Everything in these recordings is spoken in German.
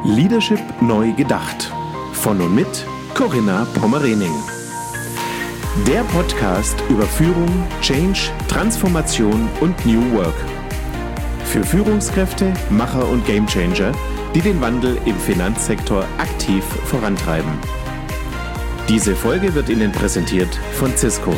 Leadership neu gedacht. Von und mit Corinna Pommerening. Der Podcast über Führung, Change, Transformation und New Work. Für Führungskräfte, Macher und Gamechanger, die den Wandel im Finanzsektor aktiv vorantreiben. Diese Folge wird Ihnen präsentiert von Cisco.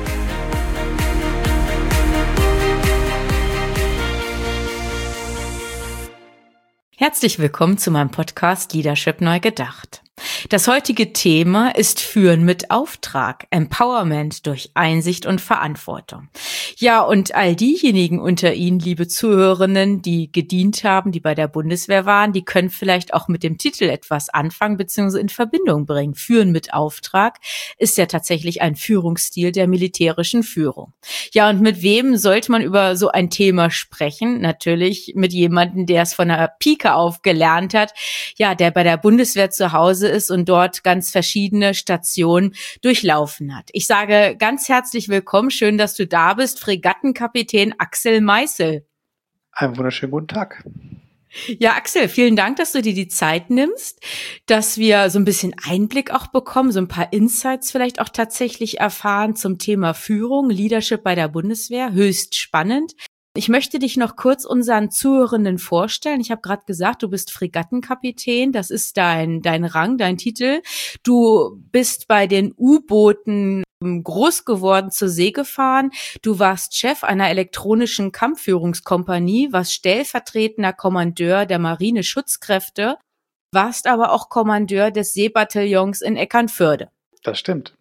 Herzlich willkommen zu meinem Podcast Leadership neu gedacht. Das heutige Thema ist Führen mit Auftrag, Empowerment durch Einsicht und Verantwortung. Ja, und all diejenigen unter Ihnen, liebe Zuhörenden, die gedient haben, die bei der Bundeswehr waren, die können vielleicht auch mit dem Titel etwas anfangen bzw. in Verbindung bringen. Führen mit Auftrag ist ja tatsächlich ein Führungsstil der militärischen Führung. Ja, und mit wem sollte man über so ein Thema sprechen? Natürlich mit jemandem, der es von der Pike auf gelernt hat, ja, der bei der Bundeswehr zu Hause ist und dort ganz verschiedene Stationen durchlaufen hat. Ich sage ganz herzlich willkommen, schön, dass du da bist, Fregattenkapitän Axel Meißel. Einen wunderschönen guten Tag. Ja, Axel, vielen Dank, dass du dir die Zeit nimmst, dass wir so ein bisschen Einblick auch bekommen, so ein paar Insights vielleicht auch tatsächlich erfahren zum Thema Führung, Leadership bei der Bundeswehr. Höchst spannend. Ich möchte dich noch kurz unseren Zuhörenden vorstellen. Ich habe gerade gesagt, du bist Fregattenkapitän. Das ist dein Rang, dein Titel. Du bist bei den U-Booten groß geworden, zur See gefahren. Du warst Chef einer elektronischen Kampfführungskompanie, warst stellvertretender Kommandeur der Marineschutzkräfte, warst aber auch Kommandeur des Seebataillons in Eckernförde. Das stimmt.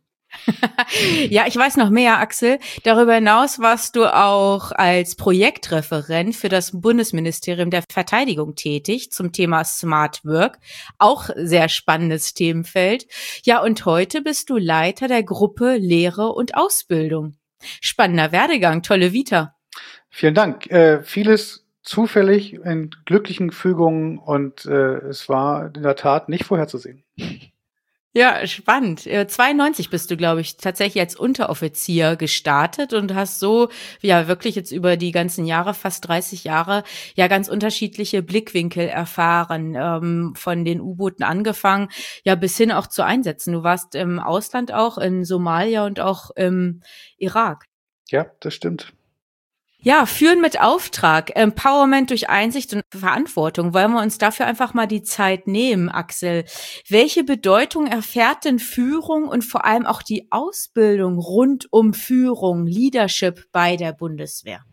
Ja, ich weiß noch mehr, Axel. Darüber hinaus warst du auch als Projektreferent für das Bundesministerium der Verteidigung tätig zum Thema Smart Work. Auch sehr spannendes Themenfeld. Ja, und heute bist du Leiter der Gruppe Lehre und Ausbildung. Spannender Werdegang, tolle Vita. Vielen Dank. Vieles zufällig in glücklichen Fügungen und es war in der Tat nicht vorherzusehen. Ja, spannend. 92 bist du, glaube ich, tatsächlich als Unteroffizier gestartet und hast so, ja, wirklich jetzt über die ganzen Jahre, fast 30 Jahre, ja, ganz unterschiedliche Blickwinkel erfahren, von den U-Booten angefangen, ja, bis hin auch zu Einsätzen. Du warst im Ausland auch, in Somalia und auch im Irak. Ja, das stimmt. Ja, Führen mit Auftrag, Empowerment durch Einsicht und Verantwortung. Wollen wir uns dafür einfach mal die Zeit nehmen, Axel? Welche Bedeutung erfährt denn Führung und vor allem auch die Ausbildung rund um Führung, Leadership bei der Bundeswehr?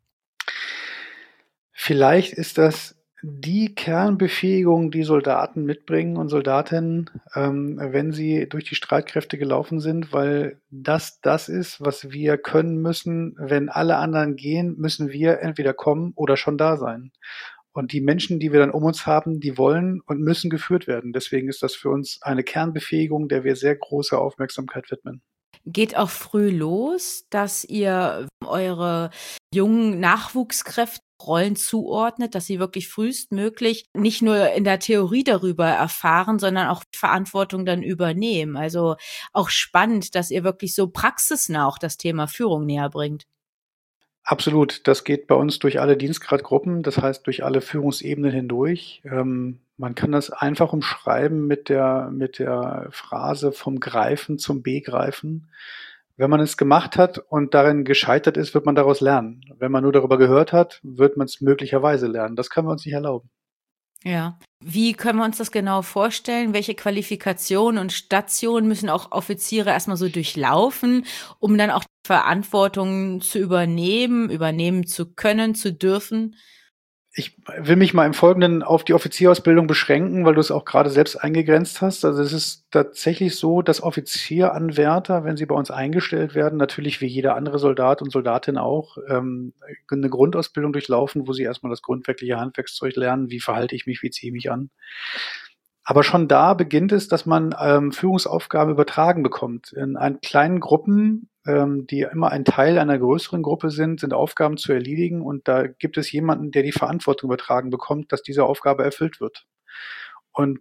Vielleicht ist das die Kernbefähigung, die Soldaten mitbringen und Soldatinnen, wenn sie durch die Streitkräfte gelaufen sind, weil das ist, was wir können müssen. Wenn alle anderen gehen, müssen wir entweder kommen oder schon da sein. Und die Menschen, die wir dann um uns haben, die wollen und müssen geführt werden. Deswegen ist das für uns eine Kernbefähigung, der wir sehr große Aufmerksamkeit widmen. Geht auch früh los, dass ihr eure jungen Nachwuchskräfte Rollen zuordnet, dass sie wirklich frühestmöglich nicht nur in der Theorie darüber erfahren, sondern auch Verantwortung dann übernehmen. Also auch spannend, dass ihr wirklich so praxisnah auch das Thema Führung näher bringt. Absolut, das geht bei uns durch alle Dienstgradgruppen, das heißt durch alle Führungsebenen hindurch. Man kann das einfach umschreiben mit der Phrase vom Greifen zum Begreifen. Wenn man es gemacht hat und darin gescheitert ist, wird man daraus lernen. Wenn man nur darüber gehört hat, wird man es möglicherweise lernen. Das können wir uns nicht erlauben. Ja. Wie können wir uns das genau vorstellen? Welche Qualifikationen und Stationen müssen auch Offiziere erstmal so durchlaufen, um dann auch die Verantwortung zu übernehmen zu können, zu dürfen? Ich will mich mal im Folgenden auf die Offizierausbildung beschränken, weil du es auch gerade selbst eingegrenzt hast. Also es ist tatsächlich so, dass Offizieranwärter, wenn sie bei uns eingestellt werden, natürlich wie jeder andere Soldat und Soldatin auch, eine Grundausbildung durchlaufen, wo sie erstmal das grundwerkliche Handwerkszeug lernen, wie verhalte ich mich, wie ziehe ich mich an. Aber schon da beginnt es, dass man Führungsaufgaben übertragen bekommt. In kleinen Gruppen, die immer ein Teil einer größeren Gruppe sind Aufgaben zu erledigen. Und da gibt es jemanden, der die Verantwortung übertragen bekommt, dass diese Aufgabe erfüllt wird. Und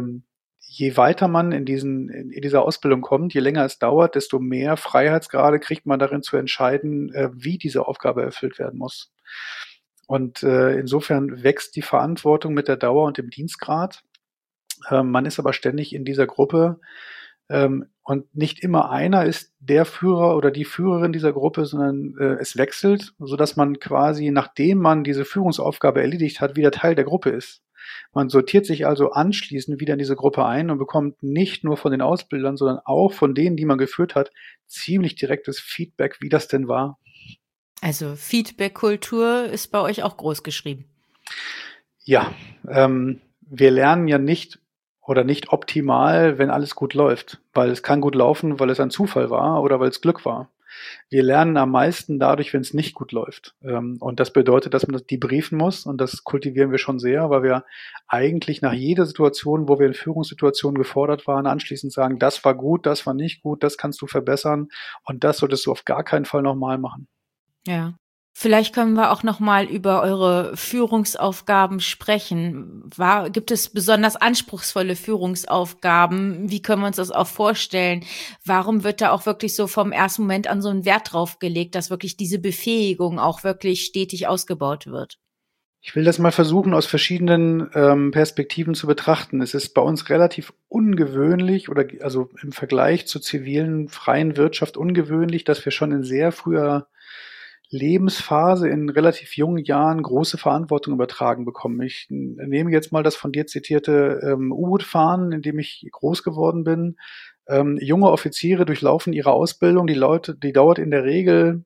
je weiter man in dieser Ausbildung kommt, je länger es dauert, desto mehr Freiheitsgrade kriegt man darin zu entscheiden, wie diese Aufgabe erfüllt werden muss. Und insofern wächst die Verantwortung mit der Dauer und dem Dienstgrad. Man ist aber ständig in dieser Gruppe, und nicht immer einer ist der Führer oder die Führerin dieser Gruppe, sondern es wechselt, sodass man quasi, nachdem man diese Führungsaufgabe erledigt hat, wieder Teil der Gruppe ist. Man sortiert sich also anschließend wieder in diese Gruppe ein und bekommt nicht nur von den Ausbildern, sondern auch von denen, die man geführt hat, ziemlich direktes Feedback, wie das denn war. Also Feedback-Kultur ist bei euch auch groß geschrieben. Ja, wir lernen ja nicht optimal, wenn alles gut läuft, weil es kann gut laufen, weil es ein Zufall war oder weil es Glück war. Wir lernen am meisten dadurch, wenn es nicht gut läuft. Und das bedeutet, dass man das debriefen muss, und das kultivieren wir schon sehr, weil wir eigentlich nach jeder Situation, wo wir in Führungssituationen gefordert waren, anschließend sagen, das war gut, das war nicht gut, das kannst du verbessern und das solltest du auf gar keinen Fall nochmal machen. Ja. Vielleicht können wir auch noch mal über eure Führungsaufgaben sprechen. Gibt es besonders anspruchsvolle Führungsaufgaben? Wie können wir uns das auch vorstellen? Warum wird da auch wirklich so vom ersten Moment an so einen Wert drauf gelegt, dass wirklich diese Befähigung auch wirklich stetig ausgebaut wird? Ich will das mal versuchen, aus verschiedenen Perspektiven zu betrachten. Es ist bei uns relativ ungewöhnlich, oder also im Vergleich zur zivilen freien Wirtschaft ungewöhnlich, dass wir schon in sehr früher Lebensphase in relativ jungen Jahren große Verantwortung übertragen bekommen. Ich nehme jetzt mal das von dir zitierte U-Boot-Fahren, in dem ich groß geworden bin. Junge Offiziere durchlaufen ihre Ausbildung. Die dauert in der Regel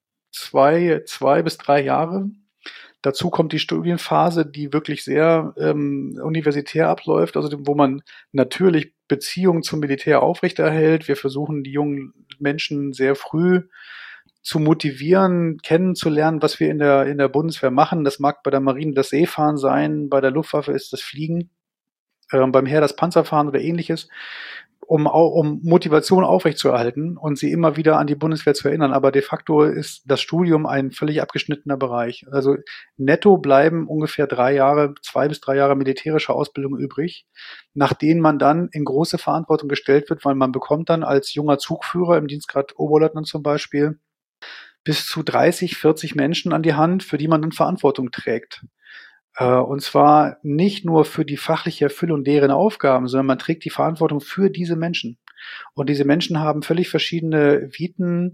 zwei bis 3 Jahre. Dazu kommt die Studienphase, die wirklich sehr universitär abläuft, also wo man natürlich Beziehungen zum Militär aufrechterhält. Wir versuchen, die jungen Menschen sehr früh zu motivieren, kennenzulernen, was wir in der Bundeswehr machen. Das mag bei der Marine das Seefahren sein, bei der Luftwaffe ist das Fliegen, beim Heer das Panzerfahren oder ähnliches, um Motivation aufrechtzuerhalten und sie immer wieder an die Bundeswehr zu erinnern. Aber de facto ist das Studium ein völlig abgeschnittener Bereich. Also netto bleiben ungefähr 2 bis 3 Jahre militärische Ausbildung übrig, nach denen man dann in große Verantwortung gestellt wird, weil man bekommt dann als junger Zugführer im Dienstgrad Oberleutnant zum Beispiel bis zu 30, 40 Menschen an die Hand, für die man dann Verantwortung trägt. Und zwar nicht nur für die fachliche Erfüllung deren Aufgaben, sondern man trägt die Verantwortung für diese Menschen. Und diese Menschen haben völlig verschiedene Viten,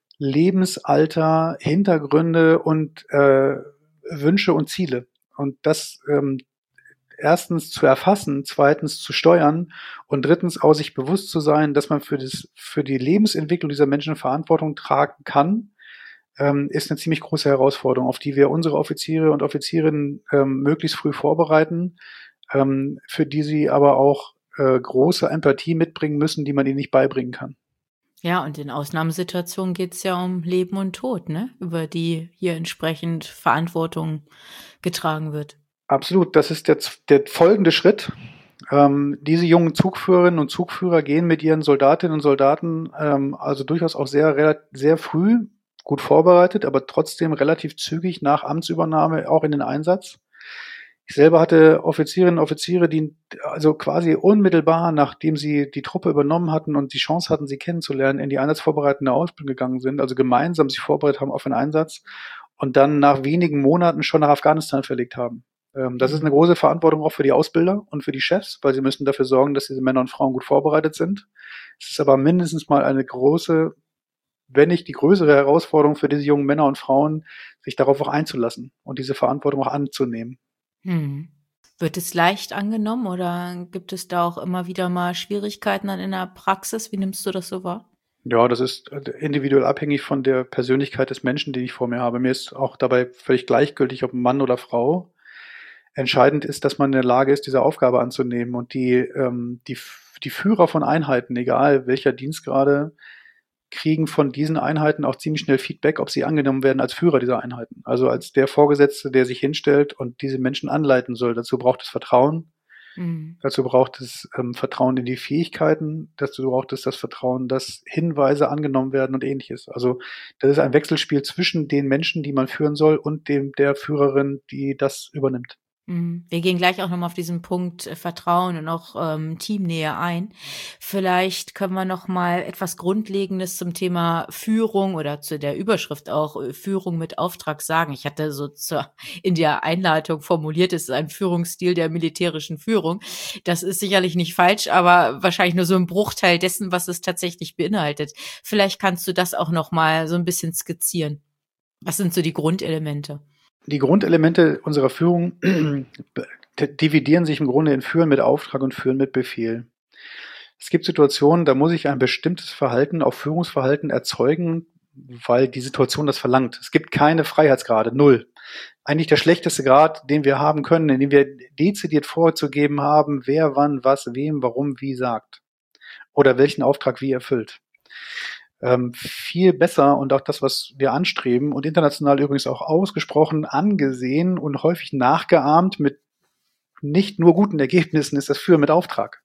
Lebensalter, Hintergründe und Wünsche und Ziele. Und das erstens zu erfassen, zweitens zu steuern und drittens auch sich bewusst zu sein, dass man für die Lebensentwicklung dieser Menschen Verantwortung tragen kann, ist eine ziemlich große Herausforderung, auf die wir unsere Offiziere und Offizierinnen möglichst früh vorbereiten, für die sie aber auch große Empathie mitbringen müssen, die man ihnen nicht beibringen kann. Ja, und in Ausnahmesituationen geht es ja um Leben und Tod, ne? Über die hier entsprechend Verantwortung getragen wird. Absolut, das ist der folgende Schritt. Diese jungen Zugführerinnen und Zugführer gehen mit ihren Soldatinnen und Soldaten also durchaus auch sehr früh, gut vorbereitet, aber trotzdem relativ zügig nach Amtsübernahme auch in den Einsatz. Ich selber hatte Offizierinnen und Offiziere, die also quasi unmittelbar, nachdem sie die Truppe übernommen hatten und die Chance hatten, sie kennenzulernen, in die einsatzvorbereitende Ausbildung gegangen sind, also gemeinsam sich vorbereitet haben auf einen Einsatz und dann nach wenigen Monaten schon nach Afghanistan verlegt haben. Das ist eine große Verantwortung auch für die Ausbilder und für die Chefs, weil sie müssen dafür sorgen, dass diese Männer und Frauen gut vorbereitet sind. Es ist aber mindestens mal eine große, wenn nicht die größere Herausforderung für diese jungen Männer und Frauen, sich darauf auch einzulassen und diese Verantwortung auch anzunehmen. Wird es leicht angenommen oder gibt es da auch immer wieder mal Schwierigkeiten dann in der Praxis? Wie nimmst du das so wahr? Ja, das ist individuell abhängig von der Persönlichkeit des Menschen, den ich vor mir habe. Mir ist auch dabei völlig gleichgültig, ob Mann oder Frau. Entscheidend ist, dass man in der Lage ist, diese Aufgabe anzunehmen. Und die Führer von Einheiten, egal welcher Dienstgrade, kriegen von diesen Einheiten auch ziemlich schnell Feedback, ob sie angenommen werden als Führer dieser Einheiten. Also als der Vorgesetzte, der sich hinstellt und diese Menschen anleiten soll. Dazu braucht es Vertrauen. Dazu braucht es Vertrauen in die Fähigkeiten. Dazu braucht es das Vertrauen, dass Hinweise angenommen werden und ähnliches. Also das ist ein Wechselspiel zwischen den Menschen, die man führen soll, und der Führerin, die das übernimmt. Wir gehen gleich auch nochmal auf diesen Punkt Vertrauen und auch Teamnähe ein. Vielleicht können wir noch mal etwas Grundlegendes zum Thema Führung oder zu der Überschrift auch Führung mit Auftrag sagen. Ich hatte so in der Einleitung formuliert, es ist ein Führungsstil der militärischen Führung. Das ist sicherlich nicht falsch, aber wahrscheinlich nur so ein Bruchteil dessen, was es tatsächlich beinhaltet. Vielleicht kannst du das auch noch mal so ein bisschen skizzieren. Was sind so die Grundelemente? Die Grundelemente unserer Führung dividieren sich im Grunde in Führen mit Auftrag und Führen mit Befehl. Es gibt Situationen, da muss ich ein bestimmtes Verhalten, auch Führungsverhalten erzeugen, weil die Situation das verlangt. Es gibt keine Freiheitsgrade, 0. Eigentlich der schlechteste Grad, den wir haben können, in dem wir dezidiert vorzugeben haben, wer wann was wem warum wie sagt oder welchen Auftrag wie erfüllt. Viel besser und auch das, was wir anstreben und international übrigens auch ausgesprochen angesehen und häufig nachgeahmt mit nicht nur guten Ergebnissen, ist das Führen mit Auftrag.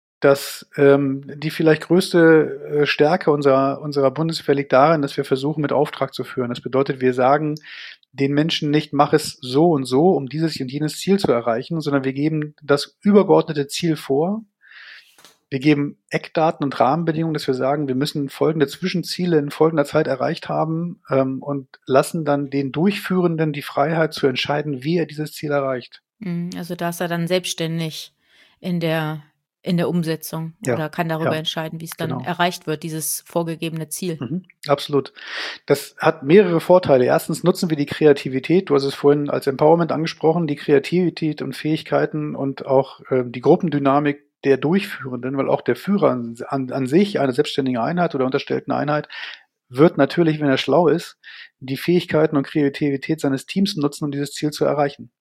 Die vielleicht größte Stärke unserer Bundeswehr liegt darin, dass wir versuchen, mit Auftrag zu führen. Das bedeutet, wir sagen den Menschen nicht, mach es so und so, um dieses und jenes Ziel zu erreichen, sondern wir geben das übergeordnete Ziel vor. Wir geben Eckdaten und Rahmenbedingungen, dass wir sagen, wir müssen folgende Zwischenziele in folgender Zeit erreicht haben und lassen dann den Durchführenden die Freiheit zu entscheiden, wie er dieses Ziel erreicht. Also da ist er dann selbstständig in der Umsetzung oder kann darüber entscheiden, wie es dann erreicht wird, dieses vorgegebene Ziel. Absolut. Das hat mehrere Vorteile. Erstens nutzen wir die Kreativität. Du hast es vorhin als Empowerment angesprochen, die Kreativität und Fähigkeiten und auch die Gruppendynamik der Durchführenden, weil auch der Führer an sich eine selbstständige Einheit oder unterstellten Einheit wird natürlich, wenn er schlau ist, die Fähigkeiten und Kreativität seines Teams nutzen, um dieses Ziel zu erreichen.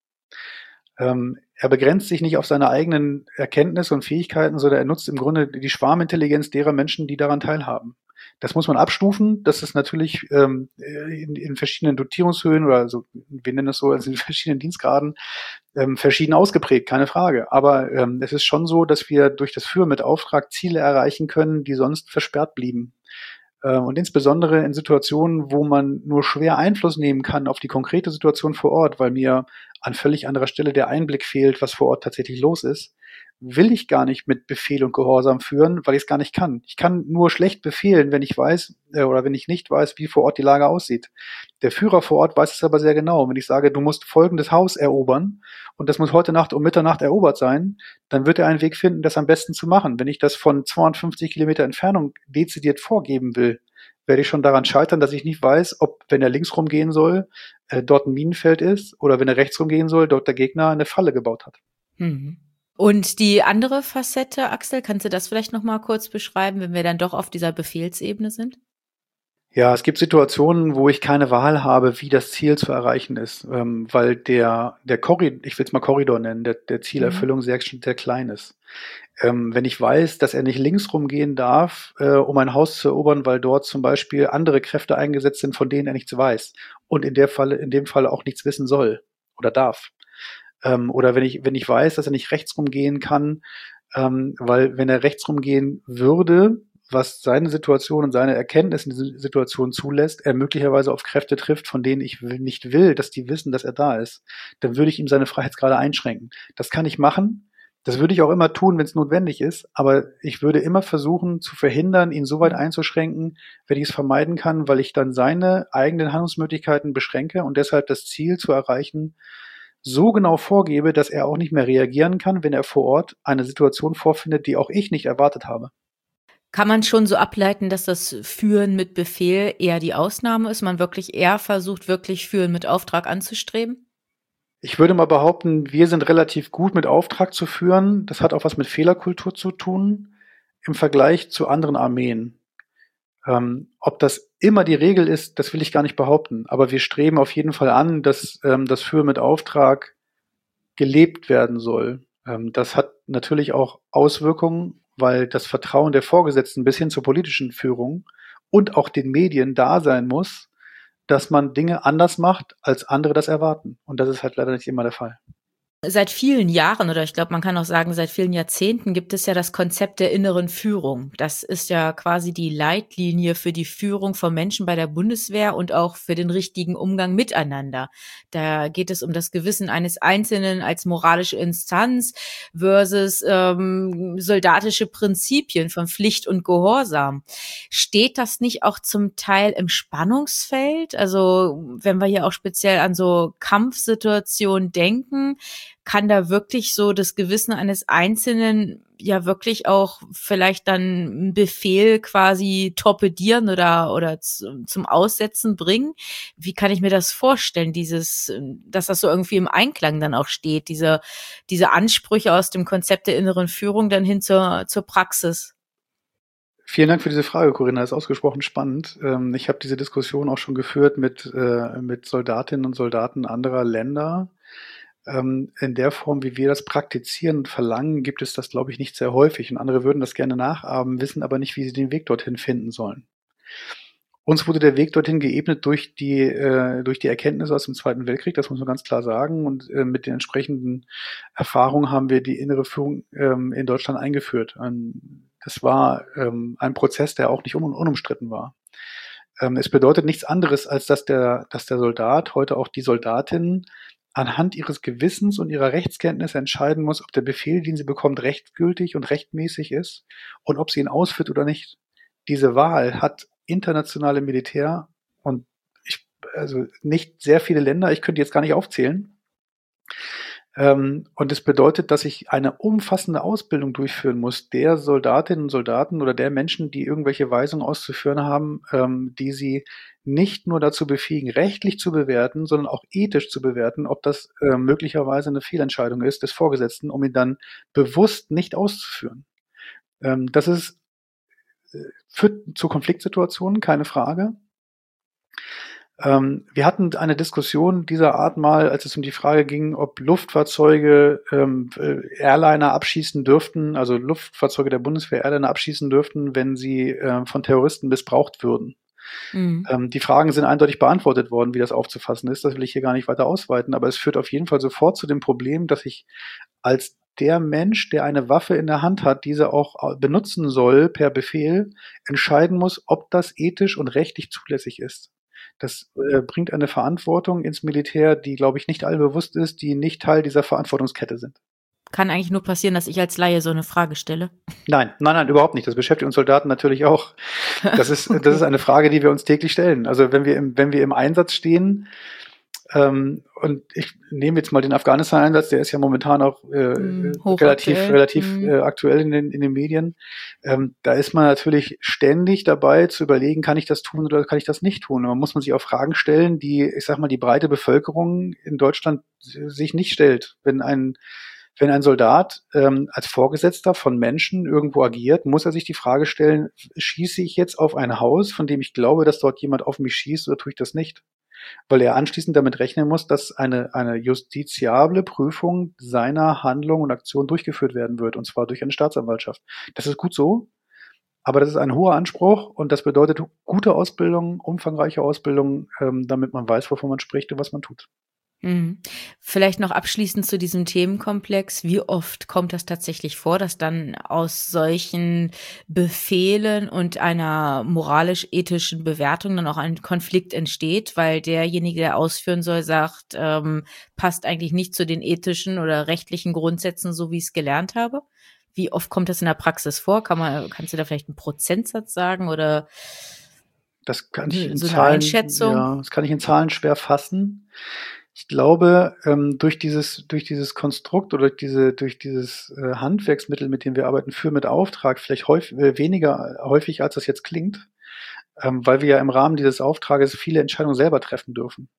Er begrenzt sich nicht auf seine eigenen Erkenntnisse und Fähigkeiten, sondern er nutzt im Grunde die Schwarmintelligenz derer Menschen, die daran teilhaben. Das muss man abstufen. Das ist natürlich in verschiedenen Dotierungshöhen oder so, wir nennen es so, also in verschiedenen Dienstgraden verschieden ausgeprägt, keine Frage. Aber es ist schon so, dass wir durch das Führen mit Auftrag Ziele erreichen können, die sonst versperrt blieben. Und insbesondere in Situationen, wo man nur schwer Einfluss nehmen kann auf die konkrete Situation vor Ort, weil mir an völlig anderer Stelle der Einblick fehlt, was vor Ort tatsächlich los ist, will ich gar nicht mit Befehl und Gehorsam führen, weil ich es gar nicht kann. Ich kann nur schlecht befehlen, wenn ich weiß oder wenn ich nicht weiß, wie vor Ort die Lage aussieht. Der Führer vor Ort weiß es aber sehr genau. Wenn ich sage, du musst folgendes Haus erobern und das muss heute Nacht um Mitternacht erobert sein, dann wird er einen Weg finden, das am besten zu machen. Wenn ich das von 250 Kilometer Entfernung dezidiert vorgeben will, werde ich schon daran scheitern, dass ich nicht weiß, ob, wenn er links rumgehen soll, dort ein Minenfeld ist oder wenn er rechts rumgehen soll, dort der Gegner eine Falle gebaut hat. Und die andere Facette, Axel, kannst du das vielleicht noch mal kurz beschreiben, wenn wir dann doch auf dieser Befehlsebene sind? Ja, es gibt Situationen, wo ich keine Wahl habe, wie das Ziel zu erreichen ist, weil der Korridor, ich will es mal Korridor nennen, der Zielerfüllung sehr klein ist. Wenn ich weiß, dass er nicht links rumgehen darf, um ein Haus zu erobern, weil dort zum Beispiel andere Kräfte eingesetzt sind, von denen er nichts weiß und in dem Fall auch nichts wissen soll oder darf. Oder wenn ich weiß, dass er nicht rechts rumgehen kann, weil wenn er rechts rumgehen würde, was seine Situation und seine Erkenntnis in dieser Situation zulässt, er möglicherweise auf Kräfte trifft, von denen ich nicht will, dass die wissen, dass er da ist, dann würde ich ihm seine Freiheitsgrade einschränken. Das kann ich machen. Das würde ich auch immer tun, wenn es notwendig ist, aber ich würde immer versuchen zu verhindern, ihn so weit einzuschränken, wenn ich es vermeiden kann, weil ich dann seine eigenen Handlungsmöglichkeiten beschränke und deshalb das Ziel zu erreichen so genau vorgebe, dass er auch nicht mehr reagieren kann, wenn er vor Ort eine Situation vorfindet, die auch ich nicht erwartet habe. Kann man schon so ableiten, dass das Führen mit Befehl eher die Ausnahme ist, man wirklich eher versucht, wirklich Führen mit Auftrag anzustreben? Ich würde mal behaupten, wir sind relativ gut mit Auftrag zu führen. Das hat auch was mit Fehlerkultur zu tun im Vergleich zu anderen Armeen. Ob das immer die Regel ist, das will ich gar nicht behaupten. Aber wir streben auf jeden Fall an, dass das Führen mit Auftrag gelebt werden soll. Das hat natürlich auch Auswirkungen, weil das Vertrauen der Vorgesetzten bis hin zur politischen Führung und auch den Medien da sein muss, dass man Dinge anders macht, als andere das erwarten. Und das ist halt leider nicht immer der Fall. Seit vielen Jahren oder ich glaube, man kann auch sagen, seit vielen Jahrzehnten gibt es ja das Konzept der inneren Führung. Das ist ja quasi die Leitlinie für die Führung von Menschen bei der Bundeswehr und auch für den richtigen Umgang miteinander. Da geht es um das Gewissen eines Einzelnen als moralische Instanz versus soldatische Prinzipien von Pflicht und Gehorsam. Steht das nicht auch zum Teil im Spannungsfeld? Also wenn wir hier auch speziell an so Kampfsituationen denken, kann da wirklich so das Gewissen eines Einzelnen ja wirklich auch vielleicht dann einen Befehl quasi torpedieren oder zum Aussetzen bringen? Wie kann ich mir das vorstellen, dass das so irgendwie im Einklang dann auch steht, diese Ansprüche aus dem Konzept der inneren Führung dann hin zur Praxis? Vielen Dank für diese Frage, Corinna. Das ist ausgesprochen spannend. Ich habe diese Diskussion auch schon geführt mit Soldatinnen und Soldaten anderer Länder. In der Form, wie wir das praktizieren und verlangen, gibt es das, glaube ich, nicht sehr häufig. Und andere würden das gerne nachahmen, wissen aber nicht, wie sie den Weg dorthin finden sollen. Uns wurde der Weg dorthin geebnet durch die Erkenntnisse aus dem Zweiten Weltkrieg, das muss man ganz klar sagen. Und mit den entsprechenden Erfahrungen haben wir die innere Führung in Deutschland eingeführt. Das war ein Prozess, der auch nicht unumstritten war. Es bedeutet nichts anderes, als dass der Soldat, heute auch die Soldatin, anhand ihres Gewissens und ihrer Rechtskenntnisse entscheiden muss, ob der Befehl, den sie bekommt, rechtgültig und rechtmäßig ist und ob sie ihn ausführt oder nicht. Diese Wahl hat internationale Militär und also nicht sehr viele Länder, ich könnte jetzt gar nicht aufzählen. Und es bedeutet, dass ich eine umfassende Ausbildung durchführen muss, der Soldatinnen und Soldaten oder der Menschen, die irgendwelche Weisungen auszuführen haben, die sie nicht nur dazu befähigen, rechtlich zu bewerten, sondern auch ethisch zu bewerten, ob das möglicherweise eine Fehlentscheidung ist des Vorgesetzten, um ihn dann bewusst nicht auszuführen. Das führt zu Konfliktsituationen, keine Frage. Wir hatten eine Diskussion dieser Art mal, als es um die Frage ging, ob Luftfahrzeuge Airliner abschießen dürften, also Luftfahrzeuge der Bundeswehr Airliner abschießen dürften, wenn sie von Terroristen missbraucht würden. Mhm. Die Fragen sind eindeutig beantwortet worden, wie das aufzufassen ist. Das will ich hier gar nicht weiter ausweiten, aber es führt auf jeden Fall sofort zu dem Problem, dass ich als der Mensch, der eine Waffe in der Hand hat, diese auch benutzen soll per Befehl, entscheiden muss, ob das ethisch und rechtlich zulässig ist. Das bringt eine Verantwortung ins Militär, die, glaube ich, nicht allen bewusst ist, die nicht Teil dieser Verantwortungskette sind. Kann eigentlich nur passieren, dass ich als Laie so eine Frage stelle? Nein, überhaupt nicht. Das beschäftigt uns Soldaten natürlich auch. Das ist, okay. Das ist eine Frage, die wir uns täglich stellen. Also wenn wir im Einsatz stehen, und ich nehme jetzt mal den Afghanistan-Einsatz, der ist ja momentan auch relativ aktuell in den Medien. Da ist man natürlich ständig dabei zu überlegen, kann ich das tun oder kann ich das nicht tun? Und man muss sich auch Fragen stellen, die, ich sag mal, die breite Bevölkerung in Deutschland sich nicht stellt. Wenn ein Soldat als Vorgesetzter von Menschen irgendwo agiert, muss er sich die Frage stellen, schieße ich jetzt auf ein Haus, von dem ich glaube, dass dort jemand auf mich schießt, oder tue ich das nicht? Weil er anschließend damit rechnen muss, dass eine justiziable Prüfung seiner Handlung und Aktion durchgeführt werden wird, und zwar durch eine Staatsanwaltschaft. Das ist gut so, aber das ist ein hoher Anspruch und das bedeutet gute Ausbildung, umfangreiche Ausbildung, damit man weiß, wovon man spricht und was man tut. Vielleicht noch abschließend zu diesem Themenkomplex. Wie oft kommt das tatsächlich vor, dass dann aus solchen Befehlen und einer moralisch-ethischen Bewertung dann auch ein Konflikt entsteht, weil derjenige, der ausführen soll, sagt, passt eigentlich nicht zu den ethischen oder rechtlichen Grundsätzen, so wie ich es gelernt habe? Wie oft kommt das in der Praxis vor? Kannst du da vielleicht einen Prozentsatz sagen oder das kann ich so eine Einschätzung? Ja, das kann ich in Zahlen schwer fassen. Ich glaube, durch dieses Konstrukt oder durch dieses Handwerksmittel, mit dem wir arbeiten, mit Auftrag, vielleicht weniger häufig, als das jetzt klingt, weil wir ja im Rahmen dieses Auftrages viele Entscheidungen selber treffen dürfen.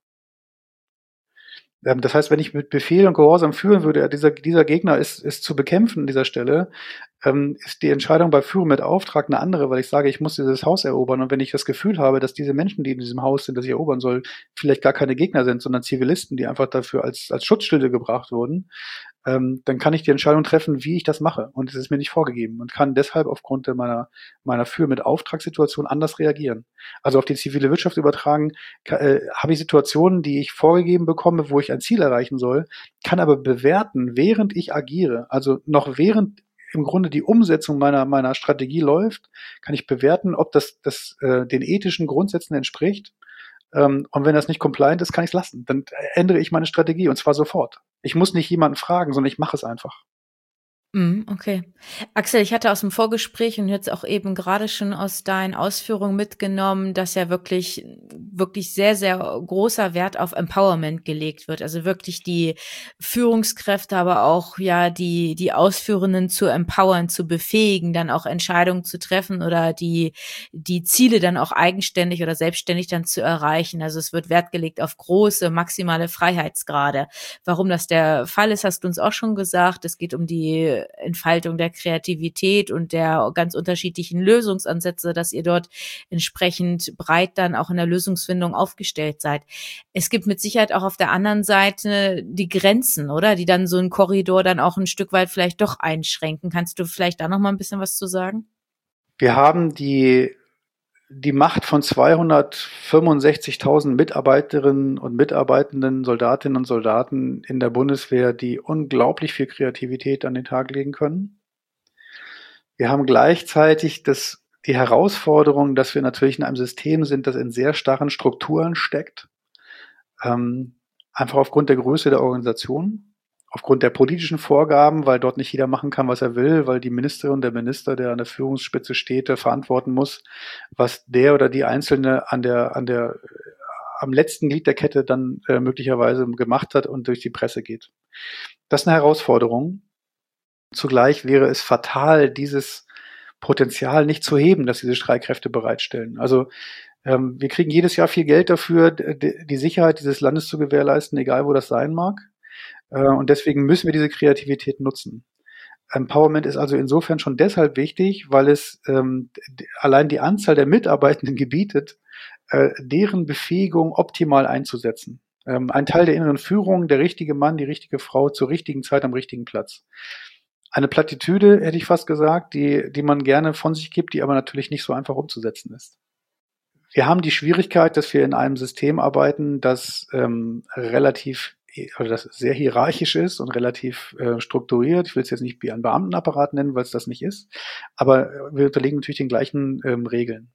Das heißt, wenn ich mit Befehl und Gehorsam führen würde, dieser Gegner ist zu bekämpfen an dieser Stelle, ist die Entscheidung bei Führung mit Auftrag eine andere, weil ich sage, ich muss dieses Haus erobern. Und wenn ich das Gefühl habe, dass diese Menschen, die in diesem Haus sind, das ich erobern soll, vielleicht gar keine Gegner sind, sondern Zivilisten, die einfach dafür als Schutzschilde gebracht wurden, dann kann ich die Entscheidung treffen, wie ich das mache. Und es ist mir nicht vorgegeben und kann deshalb aufgrund meiner Führ- mit Auftragssituation anders reagieren. Also auf die zivile Wirtschaft übertragen, habe ich Situationen, die ich vorgegeben bekomme, wo ich ein Ziel erreichen soll, kann aber bewerten, während ich agiere, also noch während im Grunde die Umsetzung meiner Strategie läuft, kann ich bewerten, ob das den ethischen Grundsätzen entspricht. Und wenn das nicht compliant ist, kann ich es lassen. Dann ändere ich meine Strategie und zwar sofort. Ich muss nicht jemanden fragen, sondern ich mache es einfach. Okay. Axel, ich hatte aus dem Vorgespräch und jetzt auch eben gerade schon aus deinen Ausführungen mitgenommen, dass ja wirklich, wirklich sehr, sehr großer Wert auf Empowerment gelegt wird. Also wirklich die Führungskräfte, aber auch ja die Ausführenden zu empowern, zu befähigen, dann auch Entscheidungen zu treffen oder die Ziele dann auch eigenständig oder selbstständig dann zu erreichen. Also es wird Wert gelegt auf große, maximale Freiheitsgrade. Warum das der Fall ist, hast du uns auch schon gesagt. Es geht um die Entfaltung der Kreativität und der ganz unterschiedlichen Lösungsansätze, dass ihr dort entsprechend breit dann auch in der Lösungsfindung aufgestellt seid. Es gibt mit Sicherheit auch auf der anderen Seite die Grenzen, oder? Die dann so einen Korridor dann auch ein Stück weit vielleicht doch einschränken. Kannst du vielleicht da noch mal ein bisschen was zu sagen? Wir haben die Macht von 265.000 Mitarbeiterinnen und Mitarbeitenden, Soldatinnen und Soldaten in der Bundeswehr, die unglaublich viel Kreativität an den Tag legen können. Wir haben gleichzeitig die Herausforderung, dass wir natürlich in einem System sind, das in sehr starren Strukturen steckt. Einfach aufgrund der Größe der Organisation, aufgrund der politischen Vorgaben, weil dort nicht jeder machen kann, was er will, weil die Ministerin, der Minister, der an der Führungsspitze steht, der verantworten muss, was der oder die Einzelne am letzten Glied der Kette dann möglicherweise gemacht hat und durch die Presse geht. Das ist eine Herausforderung. Zugleich wäre es fatal, dieses Potenzial nicht zu heben, dass diese Streitkräfte bereitstellen. Also wir kriegen jedes Jahr viel Geld dafür, die Sicherheit dieses Landes zu gewährleisten, egal wo das sein mag. Und deswegen müssen wir diese Kreativität nutzen. Empowerment ist also insofern schon deshalb wichtig, weil es allein die Anzahl der Mitarbeitenden gebietet, deren Befähigung optimal einzusetzen. Ein Teil der inneren Führung, der richtige Mann, die richtige Frau zur richtigen Zeit am richtigen Platz. Eine Plattitüde, hätte ich fast gesagt, die man gerne von sich gibt, die aber natürlich nicht so einfach umzusetzen ist. Wir haben die Schwierigkeit, dass wir in einem System arbeiten, das das sehr hierarchisch ist und relativ strukturiert. Ich will es jetzt nicht wie ein Beamtenapparat nennen, weil es das nicht ist, aber wir unterliegen natürlich den gleichen Regeln.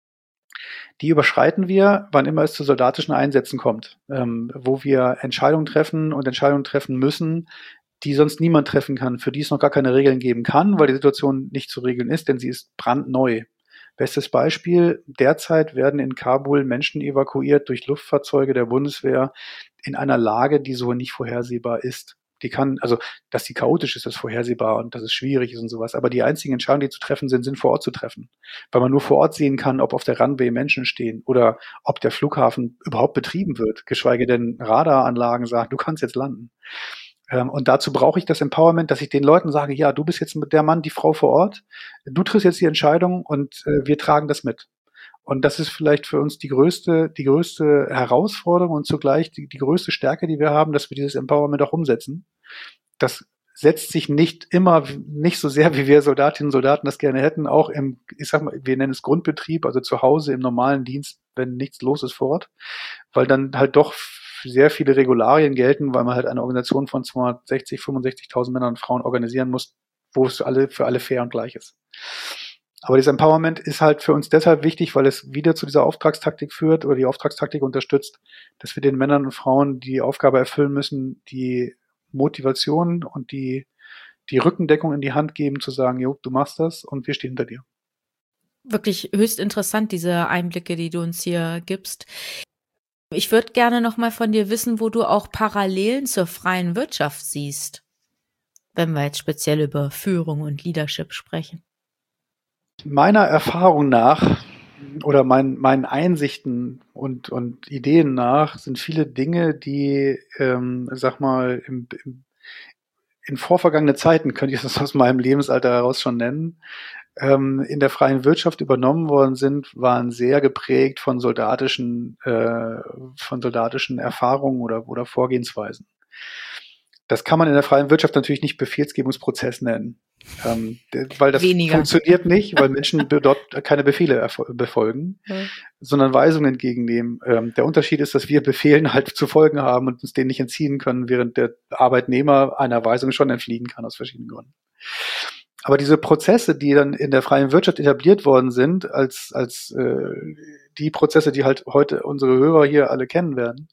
Die überschreiten wir, wann immer es zu soldatischen Einsätzen kommt, wo wir Entscheidungen treffen müssen, die sonst niemand treffen kann, für die es noch gar keine Regeln geben kann, weil die Situation nicht zu regeln ist, denn sie ist brandneu. Bestes Beispiel, derzeit werden in Kabul Menschen evakuiert durch Luftfahrzeuge der Bundeswehr in einer Lage, die so nicht vorhersehbar ist. Dass die chaotisch ist, ist vorhersehbar und dass es schwierig ist und sowas. Aber die einzigen Entscheidungen, die zu treffen sind vor Ort zu treffen. Weil man nur vor Ort sehen kann, ob auf der Runway Menschen stehen oder ob der Flughafen überhaupt betrieben wird, geschweige denn Radaranlagen sagen, du kannst jetzt landen. Und dazu brauche ich das Empowerment, dass ich den Leuten sage, ja, du bist jetzt der Mann, die Frau vor Ort, du triffst jetzt die Entscheidung und wir tragen das mit. Und das ist vielleicht für uns die größte Herausforderung und zugleich die größte Stärke, die wir haben, dass wir dieses Empowerment auch umsetzen. Das setzt sich nicht so sehr, wie wir Soldatinnen und Soldaten das gerne hätten, auch wir nennen es Grundbetrieb, also zu Hause im normalen Dienst, wenn nichts los ist vor Ort, weil dann halt doch sehr viele Regularien gelten, weil man halt eine Organisation von 65.000 Männern und Frauen organisieren muss, wo es für alle fair und gleich ist. Aber dieses Empowerment ist halt für uns deshalb wichtig, weil es wieder zu dieser Auftragstaktik führt oder die Auftragstaktik unterstützt, dass wir den Männern und Frauen die Aufgabe erfüllen müssen, die Motivation und die Rückendeckung in die Hand geben, zu sagen, jo, du machst das und wir stehen hinter dir. Wirklich höchst interessant, diese Einblicke, die du uns hier gibst. Ich würde gerne noch mal von dir wissen, wo du auch Parallelen zur freien Wirtschaft siehst, wenn wir jetzt speziell über Führung und Leadership sprechen. Meiner Erfahrung nach oder meinen Einsichten und Ideen nach sind viele Dinge, die, in vorvergangene Zeiten, könnte ich das aus meinem Lebensalter heraus schon nennen, in der freien Wirtschaft übernommen worden sind, waren sehr geprägt von soldatischen Erfahrungen oder Vorgehensweisen. Das kann man in der freien Wirtschaft natürlich nicht Befehlsgebungsprozess nennen, weil das Weniger. funktioniert nicht, weil Menschen dort keine Befehle befolgen, sondern Weisungen entgegennehmen. Der Unterschied ist, dass wir Befehlen halt zu folgen haben und uns denen nicht entziehen können, während der Arbeitnehmer einer Weisung schon entfliehen kann aus verschiedenen Gründen. Aber diese Prozesse, die dann in der freien Wirtschaft etabliert worden sind, als die Prozesse, die halt heute unsere Hörer hier alle kennen werden,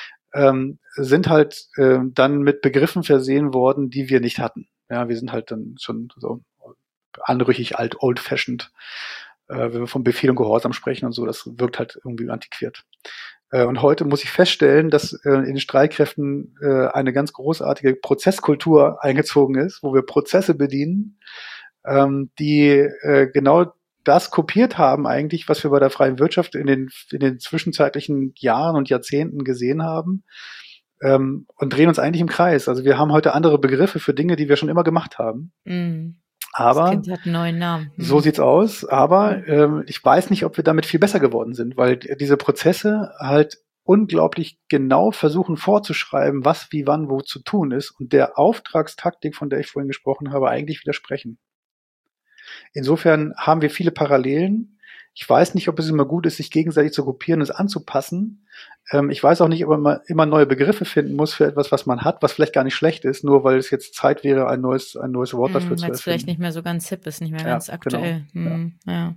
sind halt dann mit Begriffen versehen worden, die wir nicht hatten. Ja, wir sind halt dann schon so anrüchig old-fashioned, wenn wir von Befehl und Gehorsam sprechen und so, das wirkt halt irgendwie antiquiert. Und heute muss ich feststellen, dass in den Streitkräften eine ganz großartige Prozesskultur eingezogen ist, wo wir Prozesse bedienen, die genau das kopiert haben eigentlich, was wir bei der freien Wirtschaft in den zwischenzeitlichen Jahren und Jahrzehnten gesehen haben, und drehen uns eigentlich im Kreis. Also wir haben heute andere Begriffe für Dinge, die wir schon immer gemacht haben. Aber das Kind hat einen neuen Namen. So sieht's aus. Aber ich weiß nicht, ob wir damit viel besser geworden sind, weil diese Prozesse halt unglaublich genau versuchen vorzuschreiben, was, wie, wann, wo zu tun ist und der Auftragstaktik, von der ich vorhin gesprochen habe, eigentlich widersprechen. Insofern haben wir viele Parallelen. Ich weiß nicht, ob es immer gut ist, sich gegenseitig zu kopieren und es anzupassen. Ich weiß auch nicht, ob man immer neue Begriffe finden muss für etwas, was man hat, was vielleicht gar nicht schlecht ist, nur weil es jetzt Zeit wäre, ein neues Wort dafür zu erfinden. Weil es vielleicht nicht mehr so ganz hip ist, nicht mehr ganz aktuell. Genau. Ja.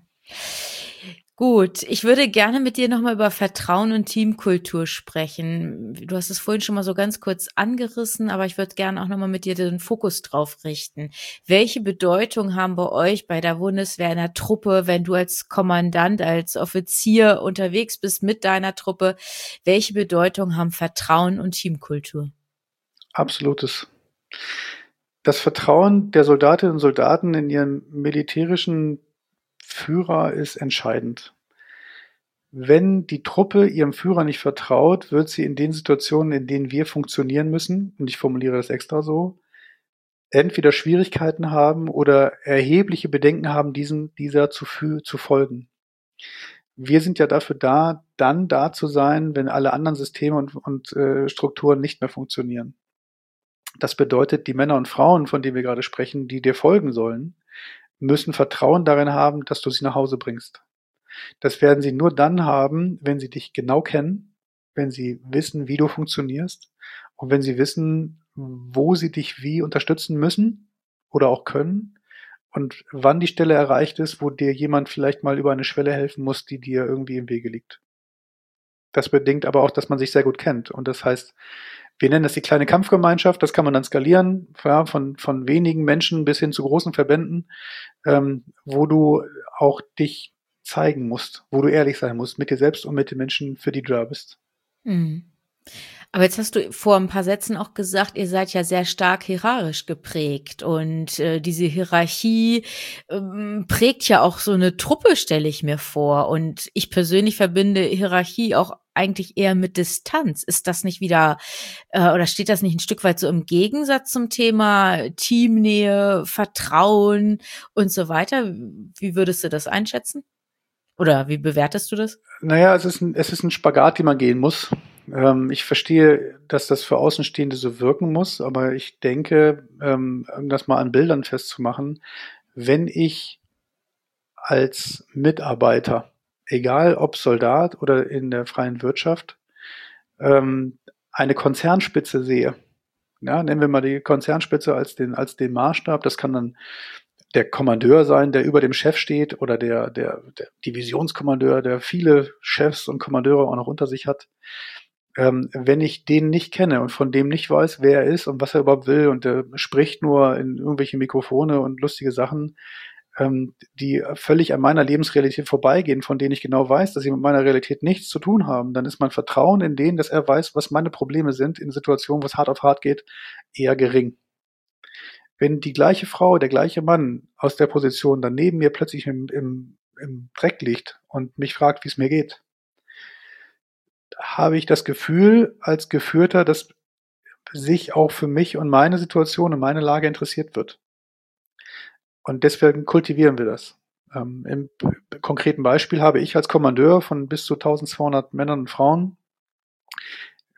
Gut, ich würde gerne mit dir nochmal über Vertrauen und Teamkultur sprechen. Du hast es vorhin schon mal so ganz kurz angerissen, aber ich würde gerne auch nochmal mit dir den Fokus drauf richten. Welche Bedeutung haben bei euch bei der Bundeswehr in der Truppe, wenn du als Kommandant, als Offizier unterwegs bist mit deiner Truppe? Welche Bedeutung haben Vertrauen und Teamkultur? Absolutes. Das Vertrauen der Soldatinnen und Soldaten in ihren militärischen Führer ist entscheidend. Wenn die Truppe ihrem Führer nicht vertraut, wird sie in den Situationen, in denen wir funktionieren müssen, und ich formuliere das extra so, entweder Schwierigkeiten haben oder erhebliche Bedenken haben, dieser zu folgen. Wir sind ja dafür da, dann da zu sein, wenn alle anderen Systeme und Strukturen nicht mehr funktionieren. Das bedeutet, die Männer und Frauen, von denen wir gerade sprechen, die dir folgen sollen, müssen Vertrauen darin haben, dass du sie nach Hause bringst. Das werden sie nur dann haben, wenn sie dich genau kennen, wenn sie wissen, wie du funktionierst und wenn sie wissen, wo sie dich wie unterstützen müssen oder auch können und wann die Stelle erreicht ist, wo dir jemand vielleicht mal über eine Schwelle helfen muss, die dir irgendwie im Wege liegt. Das bedingt aber auch, dass man sich sehr gut kennt. Und das heißt, wir nennen das die kleine Kampfgemeinschaft, das kann man dann skalieren, ja, von wenigen Menschen bis hin zu großen Verbänden, wo du auch dich zeigen musst, wo du ehrlich sein musst mit dir selbst und mit den Menschen, für die du da bist. Aber jetzt hast du vor ein paar Sätzen auch gesagt, ihr seid ja sehr stark hierarchisch geprägt und diese Hierarchie prägt ja auch so eine Truppe, stelle ich mir vor. Und ich persönlich verbinde Hierarchie auch eigentlich eher mit Distanz. Ist das nicht wieder, oder steht das nicht ein Stück weit so im Gegensatz zum Thema Teamnähe, Vertrauen und so weiter? Wie würdest du das einschätzen? Oder wie bewertest du das? Naja, es ist ein Spagat, den man gehen muss. Ich verstehe, dass das für Außenstehende so wirken muss, aber ich denke, das mal an Bildern festzumachen, wenn ich als Mitarbeiter, egal ob Soldat oder in der freien Wirtschaft, eine Konzernspitze sehe, ja, nennen wir mal die Konzernspitze als den Maßstab, das kann dann der Kommandeur sein, der über dem Chef steht, oder der Divisionskommandeur, der viele Chefs und Kommandeure auch noch unter sich hat. Wenn ich den nicht kenne und von dem nicht weiß, wer er ist und was er überhaupt will, und der spricht nur in irgendwelche Mikrofone und lustige Sachen, die völlig an meiner Lebensrealität vorbeigehen, von denen ich genau weiß, dass sie mit meiner Realität nichts zu tun haben, dann ist mein Vertrauen in den, dass er weiß, was meine Probleme sind, in Situationen, wo es hart auf hart geht, eher gering. Wenn die gleiche Frau, der gleiche Mann aus der Position dann neben mir plötzlich im Dreck liegt und mich fragt, wie es mir geht, habe ich das Gefühl als Geführter, dass sich auch für mich und meine Situation und meine Lage interessiert wird. Und deswegen kultivieren wir das. Im konkreten Beispiel habe ich als Kommandeur von bis zu 1200 Männern und Frauen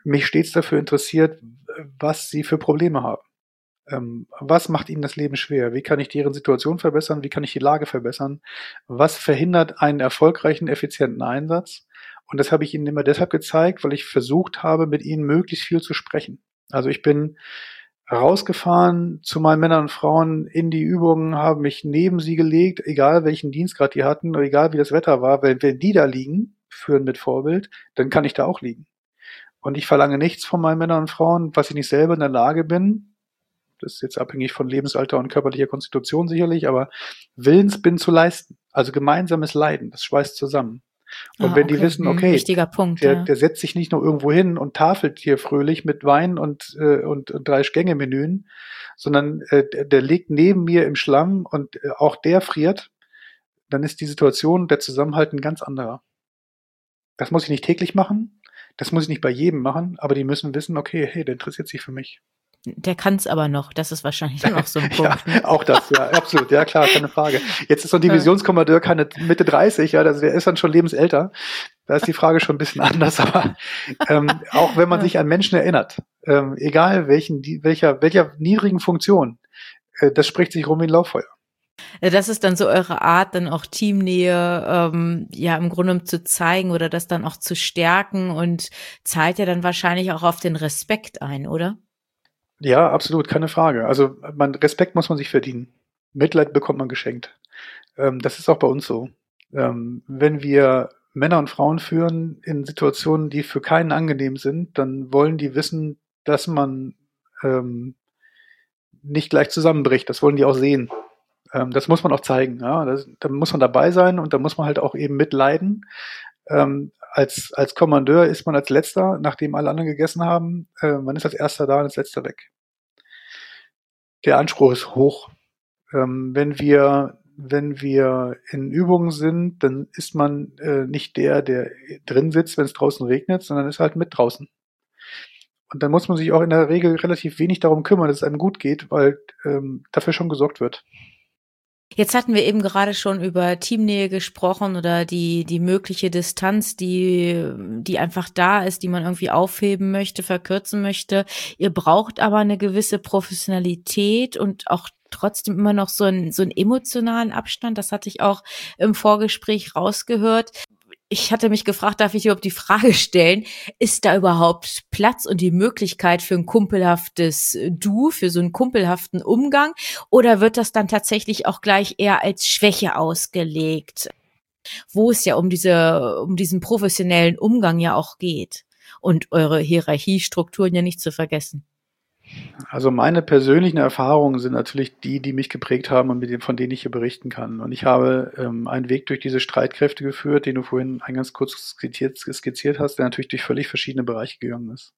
mich stets dafür interessiert, was sie für Probleme haben. Was macht ihnen das Leben schwer? Wie kann ich deren Situation verbessern? Wie kann ich die Lage verbessern? Was verhindert einen erfolgreichen, effizienten Einsatz? Und das habe ich ihnen immer deshalb gezeigt, weil ich versucht habe, mit ihnen möglichst viel zu sprechen. Also ich bin rausgefahren zu meinen Männern und Frauen in die Übungen, habe mich neben sie gelegt, egal welchen Dienstgrad die hatten oder egal wie das Wetter war, weil wenn die da liegen, führen mit Vorbild, dann kann ich da auch liegen. Und ich verlange nichts von meinen Männern und Frauen, was ich nicht selber in der Lage bin. Das ist jetzt abhängig von Lebensalter und körperlicher Konstitution sicherlich, aber willens bin zu leisten. Also gemeinsames Leiden, das schweißt zusammen. Und wenn die wissen, okay, wichtiger Punkt, der setzt sich nicht nur irgendwo hin und tafelt hier fröhlich mit Wein und 3-Gänge-Menüen, sondern der liegt neben mir im Schlamm und auch der friert, dann ist die Situation, der Zusammenhalt ein ganz anderer. Das muss ich nicht täglich machen, das muss ich nicht bei jedem machen, aber die müssen wissen, okay, hey, der interessiert sich für mich. Der kann es aber noch, das ist wahrscheinlich noch so ein Punkt. Ja, auch das, ja, absolut, ja klar, keine Frage. Jetzt ist so ein Divisionskommandeur keine Mitte 30, ja, der ist dann schon lebensälter. Da ist die Frage schon ein bisschen anders, aber auch wenn man sich an Menschen erinnert, egal welcher niedrigen Funktion, das spricht sich rum wie ein Lauffeuer. Das ist dann so eure Art, dann auch Teamnähe, im Grunde zu zeigen oder das dann auch zu stärken und zahlt ja dann wahrscheinlich auch auf den Respekt ein, oder? Ja, absolut, keine Frage. Also Respekt muss man sich verdienen. Mitleid bekommt man geschenkt. Das ist auch bei uns so. Wenn wir Männer und Frauen führen in Situationen, die für keinen angenehm sind, dann wollen die wissen, dass man nicht gleich zusammenbricht. Das wollen die auch sehen. Das muss man auch zeigen. Ja? Da muss man dabei sein und da muss man halt auch eben mitleiden. Als Kommandeur ist man als Letzter, nachdem alle anderen gegessen haben. Man ist als Erster da und als Letzter weg. Der Anspruch ist hoch. Wenn wir in Übungen sind, dann ist man nicht der drin sitzt, wenn es draußen regnet, sondern ist halt mit draußen. Und dann muss man sich auch in der Regel relativ wenig darum kümmern, dass es einem gut geht, weil dafür schon gesorgt wird. Jetzt hatten wir eben gerade schon über Teamnähe gesprochen oder die mögliche Distanz, die einfach da ist, die man irgendwie aufheben möchte, verkürzen möchte. Ihr braucht aber eine gewisse Professionalität und auch trotzdem immer noch so einen emotionalen Abstand. Das hatte ich auch im Vorgespräch rausgehört. Ich hatte mich gefragt, darf ich überhaupt die Frage stellen, ist da überhaupt Platz und die Möglichkeit für ein kumpelhaftes Du, für so einen kumpelhaften Umgang? Oder wird das dann tatsächlich auch gleich eher als Schwäche ausgelegt? Wo es ja um diesen professionellen Umgang ja auch geht. Und eure Hierarchiestrukturen ja nicht zu vergessen. Also meine persönlichen Erfahrungen sind natürlich die mich geprägt haben und von denen ich hier berichten kann. Und ich habe einen Weg durch diese Streitkräfte geführt, den du vorhin eingangs kurz skizziert hast, der natürlich durch völlig verschiedene Bereiche gegangen ist.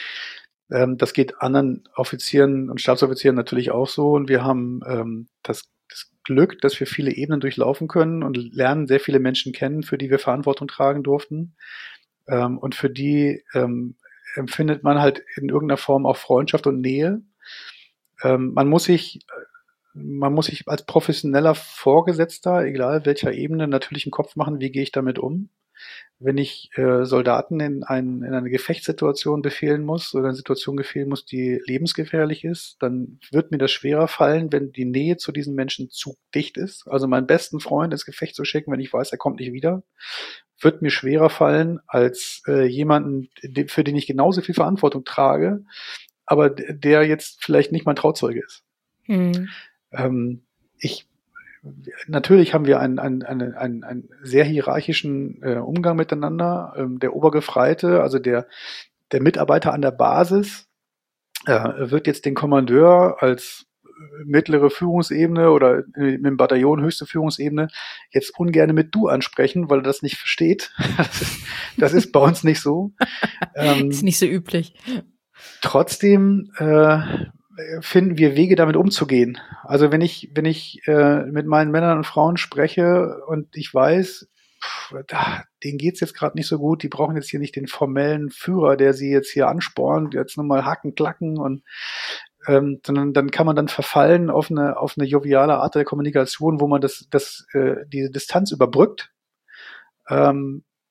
Das geht anderen Offizieren und Stabsoffizieren natürlich auch so. Und wir haben das Glück, dass wir viele Ebenen durchlaufen können und lernen sehr viele Menschen kennen, für die wir Verantwortung tragen durften. Und für die empfindet man halt in irgendeiner Form auch Freundschaft und Nähe. Man muss sich als professioneller Vorgesetzter, egal welcher Ebene, natürlich einen Kopf machen, wie gehe ich damit um. Wenn ich Soldaten in eine Gefechtssituation befehlen muss oder eine Situation befehlen muss, die lebensgefährlich ist, dann wird mir das schwerer fallen, wenn die Nähe zu diesen Menschen zu dicht ist. Also meinen besten Freund ins Gefecht zu schicken, wenn ich weiß, er kommt nicht wieder, wird mir schwerer fallen als jemanden, für den ich genauso viel Verantwortung trage, aber der jetzt vielleicht nicht mein Trauzeuge ist. Natürlich haben wir einen sehr hierarchischen Umgang miteinander. Der Obergefreite, also der Mitarbeiter an der Basis, wird jetzt den Kommandeur als mittlere Führungsebene oder mit dem Bataillon höchste Führungsebene jetzt ungern mit du ansprechen, weil er das nicht versteht. Das ist bei uns nicht so. Ist nicht so üblich. Trotzdem finden wir Wege, damit umzugehen. Also wenn ich mit meinen Männern und Frauen spreche und ich weiß, denen geht's jetzt gerade nicht so gut, die brauchen jetzt hier nicht den formellen Führer, der sie jetzt hier anspornt, jetzt nochmal hacken, klacken und sondern dann kann man dann verfallen auf eine joviale Art der Kommunikation, wo man diese Distanz überbrückt. Und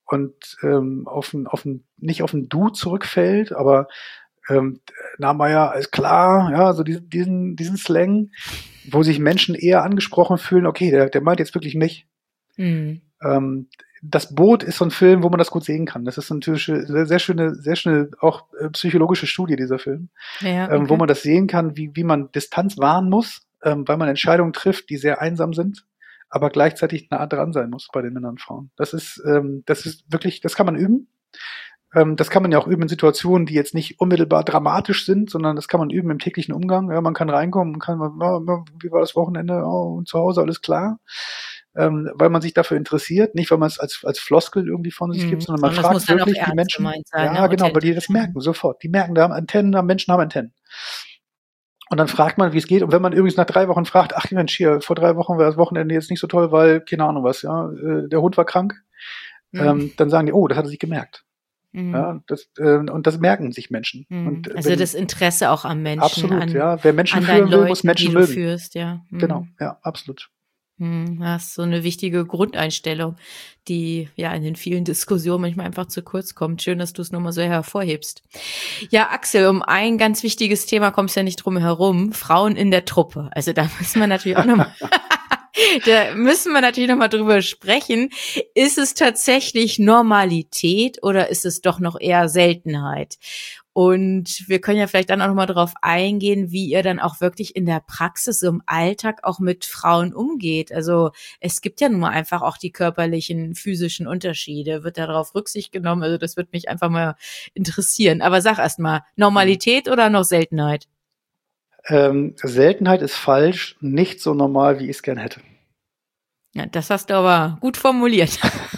und nicht auf ein Du zurückfällt, aber na Meier, ist klar, ja, so diesen Slang, wo sich Menschen eher angesprochen fühlen, okay, der meint jetzt wirklich mich. Mhm. Das Boot ist so ein Film, wo man das gut sehen kann. Das ist natürlich sehr schöne auch psychologische Studie, dieser Film, Ja, okay. wo man das sehen kann, wie man Distanz wahren muss, weil man Entscheidungen trifft, die sehr einsam sind, aber gleichzeitig nah dran sein muss bei den Männern und Frauen. Das ist wirklich, das kann man üben. Das kann man ja auch üben in Situationen, die jetzt nicht unmittelbar dramatisch sind, sondern das kann man üben im täglichen Umgang. Ja, man kann reinkommen und kann, wie war das Wochenende? Oh, und zu Hause alles klar. Weil man sich dafür interessiert, nicht weil man es als Floskel irgendwie von sich gibt, sondern man fragt wirklich die Menschen. Sein, ja, genau, weil die das merken sofort. Die merken, da haben Antennen, Menschen haben Antennen. Und dann fragt man, wie es geht. Und wenn man übrigens nach 3 Wochen fragt, ach Mensch, hier, vor 3 Wochen war das Wochenende jetzt nicht so toll, weil, keine Ahnung was, ja, der Hund war krank, dann sagen die, oh, das hat er sich gemerkt. Ja, und das merken sich Menschen. Und also das Interesse auch am Menschen. Absolut, ja. Wer Menschen führen will, muss Menschen mögen. Führst, ja. Genau, ja, absolut. Das ist so eine wichtige Grundeinstellung, die ja in den vielen Diskussionen manchmal einfach zu kurz kommt. Schön, dass du es nochmal so hervorhebst. Ja, Axel, um ein ganz wichtiges Thema kommst du ja nicht drum herum. Frauen in der Truppe. Also da müssen wir natürlich auch nochmal drüber sprechen. Ist es tatsächlich Normalität oder ist es doch noch eher Seltenheit? Und wir können ja vielleicht dann auch nochmal darauf eingehen, wie ihr dann auch wirklich in der Praxis, im Alltag auch mit Frauen umgeht. Also es gibt ja nun mal einfach auch die körperlichen, physischen Unterschiede. Wird darauf Rücksicht genommen? Also das würde mich einfach mal interessieren. Aber sag erst mal, Normalität oder noch Seltenheit? Seltenheit ist falsch, nicht so normal, wie ich es gern hätte. Ja, das hast du aber gut formuliert.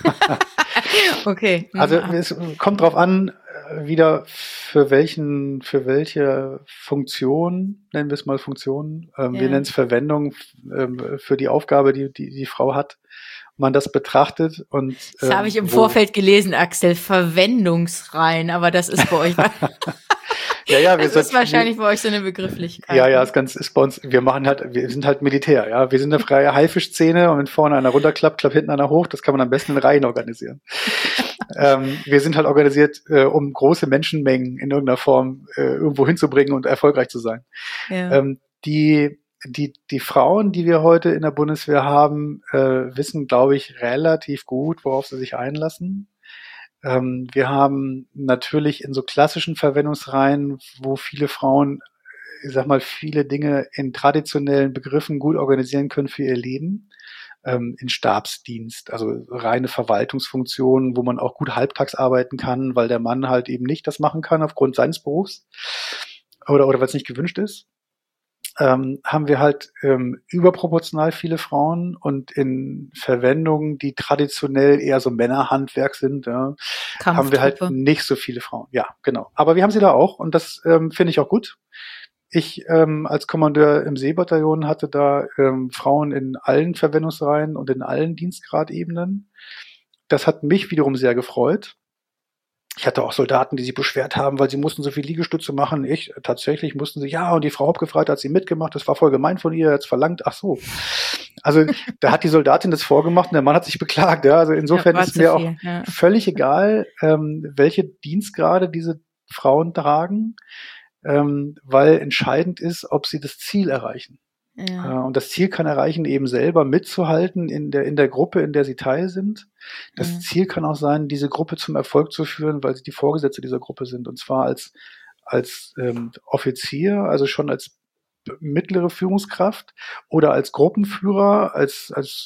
Okay. Also es kommt drauf an, wieder für welche Funktion, nennen wir es mal Funktion, wir nennen es Verwendung für die Aufgabe, die Frau hat, man das betrachtet. Und das habe ich im Vorfeld gelesen, Axel, Verwendungsreihen, aber das ist bei euch Ja, das ist wahrscheinlich bei euch so eine Begrifflichkeit. Ja, ist bei uns, wir sind halt Militär, ja. Wir sind eine freie Haifischszene und wenn vorne einer runterklappt, klappt hinten einer hoch, das kann man am besten in Reihen organisieren. Wir sind halt organisiert, um große Menschenmengen in irgendeiner Form irgendwo hinzubringen und erfolgreich zu sein. Ja. Die Frauen, die wir heute in der Bundeswehr haben, wissen, glaube ich, relativ gut, worauf sie sich einlassen. Wir haben natürlich in so klassischen Verwendungsreihen, wo viele Frauen, ich sag mal, viele Dinge in traditionellen Begriffen gut organisieren können für ihr Leben, in Stabsdienst, also reine Verwaltungsfunktionen, wo man auch gut halbtags arbeiten kann, weil der Mann halt eben nicht das machen kann aufgrund seines Berufs oder weil es nicht gewünscht ist. Haben wir halt überproportional viele Frauen und in Verwendungen, die traditionell eher so Männerhandwerk sind, haben wir halt nicht so viele Frauen. Ja, genau. Aber wir haben sie da auch und das finde ich auch gut. Ich als Kommandeur im Seebataillon hatte da Frauen in allen Verwendungsreihen und in allen Dienstgradebenen. Das hat mich wiederum sehr gefreut. Ich hatte auch Soldaten, die sich beschwert haben, weil sie mussten so viel Liegestütze machen. Tatsächlich mussten sie, ja, und die Frau Hauptgefreite hat sie mitgemacht, das war voll gemein von ihr, jetzt verlangt, ach so. Also da hat die Soldatin das vorgemacht und der Mann hat sich beklagt. Ja, also insofern ist mir auch völlig egal, welche Dienstgrade diese Frauen tragen, weil entscheidend ist, ob sie das Ziel erreichen. Ja. Und das Ziel kann erreichen, eben selber mitzuhalten in der Gruppe, in der sie Teil sind. Das Ziel kann auch sein, diese Gruppe zum Erfolg zu führen, weil sie die Vorgesetzte dieser Gruppe sind. Und zwar als Offizier, also schon als mittlere Führungskraft oder als Gruppenführer, als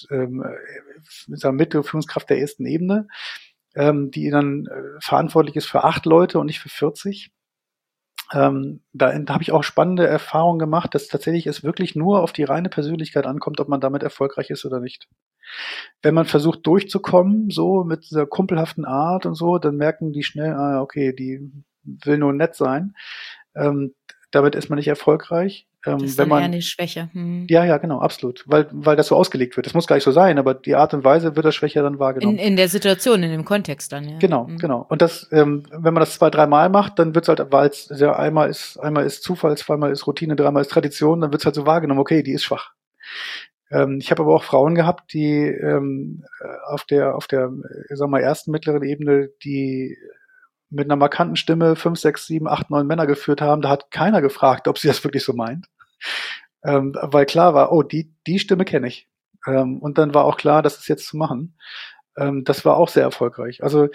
mittlere Führungskraft der ersten Ebene, die dann verantwortlich ist für 8 Leute und nicht für 40. Da habe ich auch spannende Erfahrungen gemacht, dass tatsächlich es wirklich nur auf die reine Persönlichkeit ankommt, ob man damit erfolgreich ist oder nicht. Wenn man versucht durchzukommen, so mit dieser kumpelhaften Art und so, dann merken die schnell, okay, die will nur nett sein. Damit ist man nicht erfolgreich. Das ist dann eher eine Schwäche. Ja, genau, absolut. Weil das so ausgelegt wird. Das muss gar nicht so sein, aber die Art und Weise wird das Schwäche dann wahrgenommen. In der Situation, in dem Kontext dann, ja. Genau. Und das, wenn man das 2-3 Mal macht, dann wird's halt, weil es ja einmal ist Zufall, zweimal ist Routine, dreimal ist Tradition, dann wird's halt so wahrgenommen, okay, die ist schwach. Ich habe aber auch Frauen gehabt, die auf der, ich sag mal, ersten mittleren Ebene, die mit einer markanten Stimme 5, 6, 7, 8, 9 Männer geführt haben. Da hat keiner gefragt, ob sie das wirklich so meint. Weil klar war, oh, die Stimme kenne ich. Und dann war auch klar, das ist jetzt zu machen. Das war auch sehr erfolgreich. Also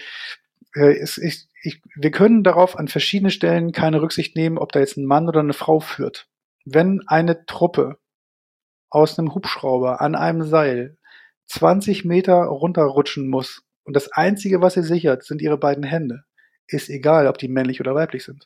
wir können darauf an verschiedenen Stellen keine Rücksicht nehmen, ob da jetzt ein Mann oder eine Frau führt. Wenn eine Truppe aus einem Hubschrauber an einem Seil 20 Meter runterrutschen muss und das Einzige, was sie sichert, sind ihre beiden Hände, ist egal, ob die männlich oder weiblich sind.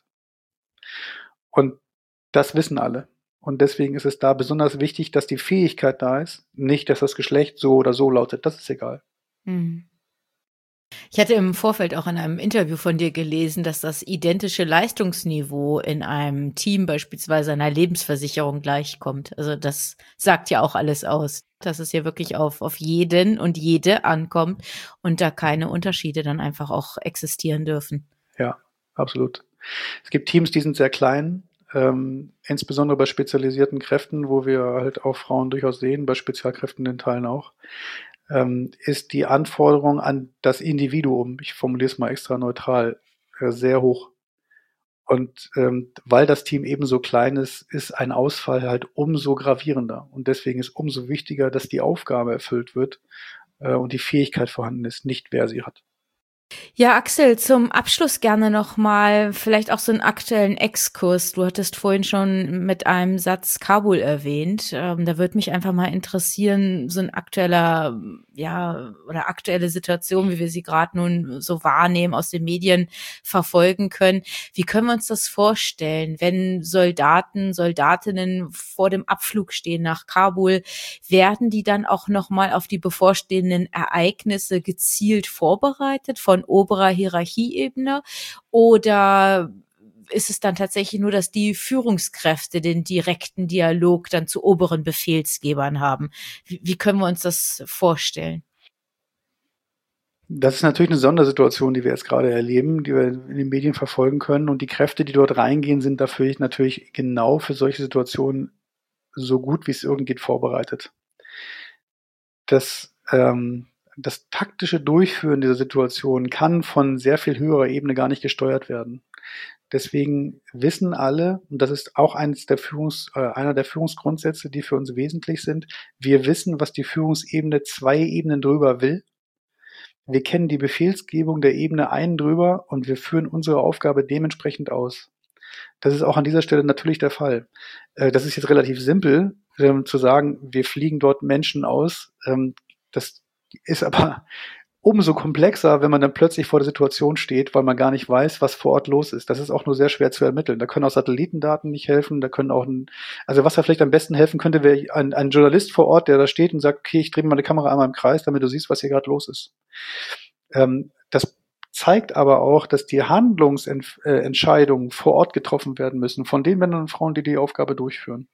Und das wissen alle. Und deswegen ist es da besonders wichtig, dass die Fähigkeit da ist, nicht, dass das Geschlecht so oder so lautet. Das ist egal. Mhm. Ich hatte im Vorfeld auch in einem Interview von dir gelesen, dass das identische Leistungsniveau in einem Team beispielsweise einer Lebensversicherung gleichkommt. Also das sagt ja auch alles aus, dass es hier wirklich auf jeden und jede ankommt und da keine Unterschiede dann einfach auch existieren dürfen. Ja, absolut. Es gibt Teams, die sind sehr klein, insbesondere bei spezialisierten Kräften, wo wir halt auch Frauen durchaus sehen, bei Spezialkräften in Teilen auch, ist die Anforderung an das Individuum, ich formuliere es mal extra neutral, sehr hoch. Und weil das Team eben so klein ist ein Ausfall halt umso gravierender. Und deswegen ist umso wichtiger, dass die Aufgabe erfüllt wird und die Fähigkeit vorhanden ist, nicht wer sie hat. Ja, Axel, zum Abschluss gerne noch mal vielleicht auch so einen aktuellen Exkurs. Du hattest vorhin schon mit einem Satz Kabul erwähnt. Da würde mich einfach mal interessieren, so ein aktueller, ja, oder aktuelle Situation, wie wir sie gerade nun so wahrnehmen, aus den Medien verfolgen können. Wie können wir uns das vorstellen, wenn Soldaten, Soldatinnen vor dem Abflug stehen nach Kabul? Werden die dann auch noch mal auf die bevorstehenden Ereignisse gezielt vorbereitet von oberer Hierarchieebene, oder ist es dann tatsächlich nur, dass die Führungskräfte den direkten Dialog dann zu oberen Befehlsgebern haben? Wie können wir uns das vorstellen? Das ist natürlich eine Sondersituation, die wir jetzt gerade erleben, die wir in den Medien verfolgen können. Und die Kräfte, die dort reingehen, sind dafür natürlich genau für solche Situationen so gut wie es irgend geht vorbereitet. Das taktische Durchführen dieser Situation kann von sehr viel höherer Ebene gar nicht gesteuert werden. Deswegen wissen alle, und das ist auch einer der Führungsgrundsätze, die für uns wesentlich sind, wir wissen, was die Führungsebene 2 Ebenen drüber will. Wir kennen die Befehlsgebung der Ebene einen drüber und wir führen unsere Aufgabe dementsprechend aus. Das ist auch an dieser Stelle natürlich der Fall. Das ist jetzt relativ simpel, zu sagen, wir fliegen dort Menschen aus. Das ist aber umso komplexer, wenn man dann plötzlich vor der Situation steht, weil man gar nicht weiß, was vor Ort los ist. Das ist auch nur sehr schwer zu ermitteln. Da können auch Satellitendaten nicht helfen. Da können auch also was da vielleicht am besten helfen könnte, wäre ein Journalist vor Ort, der da steht und sagt, okay, ich drehe meine Kamera einmal im Kreis, damit du siehst, was hier gerade los ist. Das zeigt aber auch, dass die Handlungsentscheidungen vor Ort getroffen werden müssen von den Männern und Frauen, die die Aufgabe durchführen.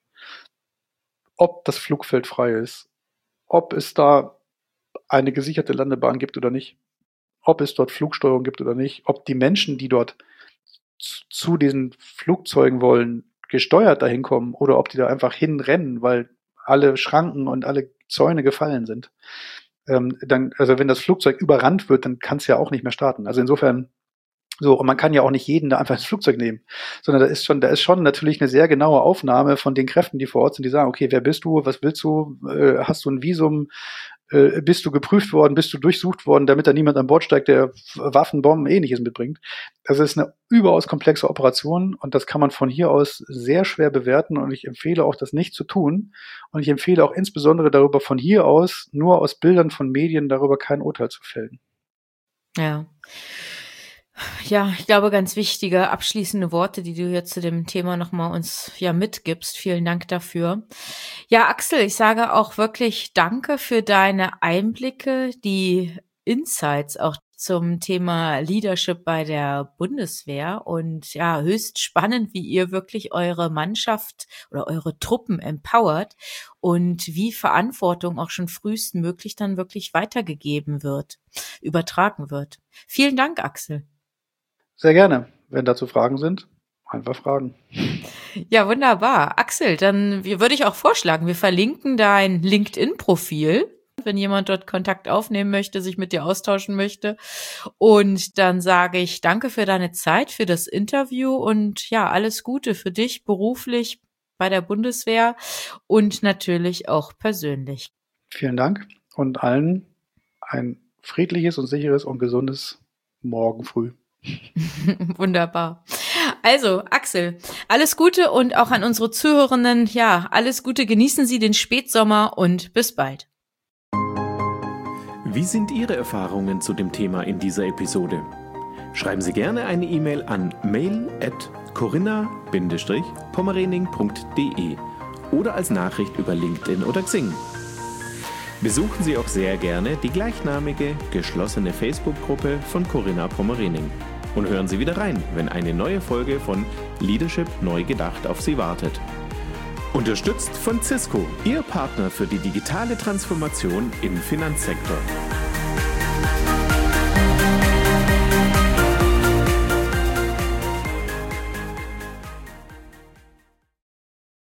Ob das Flugfeld frei ist, ob es da eine gesicherte Landebahn gibt oder nicht, ob es dort Flugsteuerung gibt oder nicht, ob die Menschen, die dort zu diesen Flugzeugen wollen, gesteuert dahin kommen oder ob die da einfach hinrennen, weil alle Schranken und alle Zäune gefallen sind. Also wenn das Flugzeug überrannt wird, dann kann es ja auch nicht mehr starten. Also insofern so, und man kann ja auch nicht jeden da einfach ins Flugzeug nehmen, sondern da ist schon natürlich eine sehr genaue Aufnahme von den Kräften, die vor Ort sind, die sagen, okay, wer bist du, was willst du, hast du ein Visum, bist du geprüft worden, bist du durchsucht worden, damit da niemand an Bord steigt, der Waffen, Bomben, Ähnliches mitbringt. Also es ist eine überaus komplexe Operation und das kann man von hier aus sehr schwer bewerten und ich empfehle auch, das nicht zu tun und ich empfehle auch insbesondere darüber von hier aus, nur aus Bildern von Medien darüber kein Urteil zu fällen. Ja. Ja, ich glaube, ganz wichtige abschließende Worte, die du jetzt zu dem Thema nochmal uns ja mitgibst. Vielen Dank dafür. Ja, Axel, ich sage auch wirklich Danke für deine Einblicke, die Insights auch zum Thema Leadership bei der Bundeswehr und ja, höchst spannend, wie ihr wirklich eure Mannschaft oder eure Truppen empowert und wie Verantwortung auch schon frühestmöglich dann wirklich weitergegeben wird, übertragen wird. Vielen Dank, Axel. Sehr gerne. Wenn dazu Fragen sind, Einfach fragen. Ja, wunderbar. Axel, dann würde ich auch vorschlagen, wir verlinken dein LinkedIn-Profil, wenn jemand dort Kontakt aufnehmen möchte, sich mit dir austauschen möchte. Und dann sage ich danke für deine Zeit, für das Interview und ja, alles Gute für dich beruflich bei der Bundeswehr und natürlich auch persönlich. Vielen Dank und allen ein friedliches und sicheres und gesundes Morgen früh. Wunderbar. Also, Axel, alles Gute und auch an unsere Zuhörenden, ja, alles Gute, genießen Sie den Spätsommer und bis bald. Wie sind Ihre Erfahrungen zu dem Thema in dieser Episode? Schreiben Sie gerne eine E-Mail an mail@corinna-pommerening.de oder als Nachricht über LinkedIn oder Xing. Besuchen Sie auch sehr gerne die gleichnamige, geschlossene Facebook-Gruppe von Corinna Pommerening. Und hören Sie wieder rein, wenn eine neue Folge von Leadership neu gedacht auf Sie wartet. Unterstützt von Cisco, Ihr Partner für die digitale Transformation im Finanzsektor.